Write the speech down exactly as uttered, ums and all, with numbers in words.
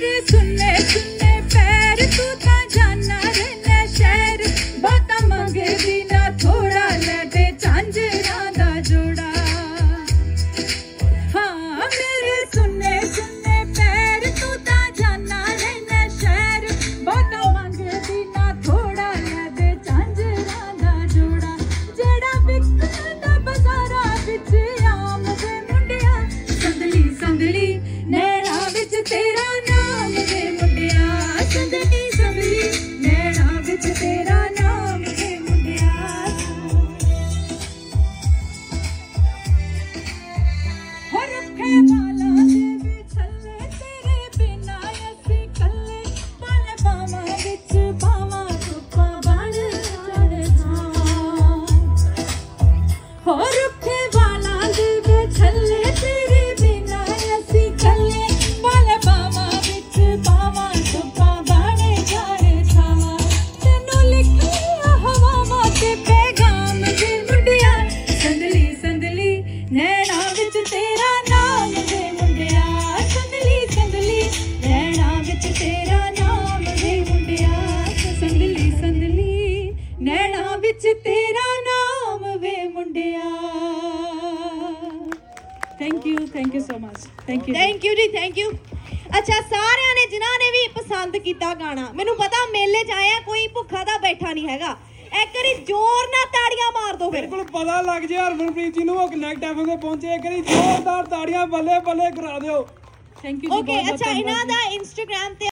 मेरे सुनने सुनने पैर तू ता जाना रहना शहर बाता मंगे बिना थोड़ा ले दे झांझरा दा जोड़ा हाँ मेरे सुनने सुनने पैर तू ता जाना रहना शहर बाता मंगे बिना थोड़ा ले दे झांझरा दा जोड़ा जेड़ा विकदा बाजारा विच आम दे मुंडिया संदली संदली नैना विच तेरा नाम दे मुंडिया संदली संदली नैना विच तेरा नाम दे मुंडिया हो रखे वाला दे विछले तेरे बिना असी कल्ले पल बावां विच बावां धुप्पा बण जाने थां हो रखे वाला दे विछले तेरे बिना असी कल्ले पल बावां विच बावां धुप्पा बण जाने थां तैनूं लिखिया हवावां ते पैगाम दे मुंडिया संदली संदली नैना विच तेरा नाम दे मुंडिया संदली संदली नैना विच तेरा नाम दे मुंडिया संदली संदली नैना विच तेरा नाम वे मुंडिया thank you thank you so much thank you thank you ਜੀ ਥੈਂਕ ਯੂ ਅੱਛਾ ਸਾਰਿਆਂ ਨੇ ਜਿਨ੍ਹਾਂ ਨੇ ਵੀ ਪਸੰਦ ਕੀਤਾ ਗਾਣਾ ਮੈਨੂੰ ਪਤਾ ਮੇਲੇ 'ਚ ਆਇਆ ਕੋਈ ਭੁੱਖਾ ਤਾਂ ਬੈਠਾ ਨਹੀਂ ਹੈਗਾ ਇੱਕ ਵਾਰੀ ਜ਼ੋਰ ਨਾਲ ਤਾੜੀਆਂ ਮਾਰ ਦਿਓ ਫਿਰ ਬਿਲਕੁਲ ਪਤਾ ਲੱਗ ਜੇ ਹਰਮਨਪ੍ਰੀਤ ਜੀ ਨੂੰ ਉਹ ਕਨੈਕਟ ਐਫ ਤੇ ਪਹੁੰਚੇ ਇੱਕ ਵਾਰੀ ਜ਼ੋਰਦਾਰ ਤਾੜੀਆਂ ਬੱਲੇ ਬੱਲੇ ਕਰਾ ਦਿਓ ਥੈਂਕ ਯੂ ਓਕੇ ਅੱਛਾ ਇਹਨਾਂ ਦਾ ਇੰਸਟਾਗ੍ਰਾਮ ਤੇ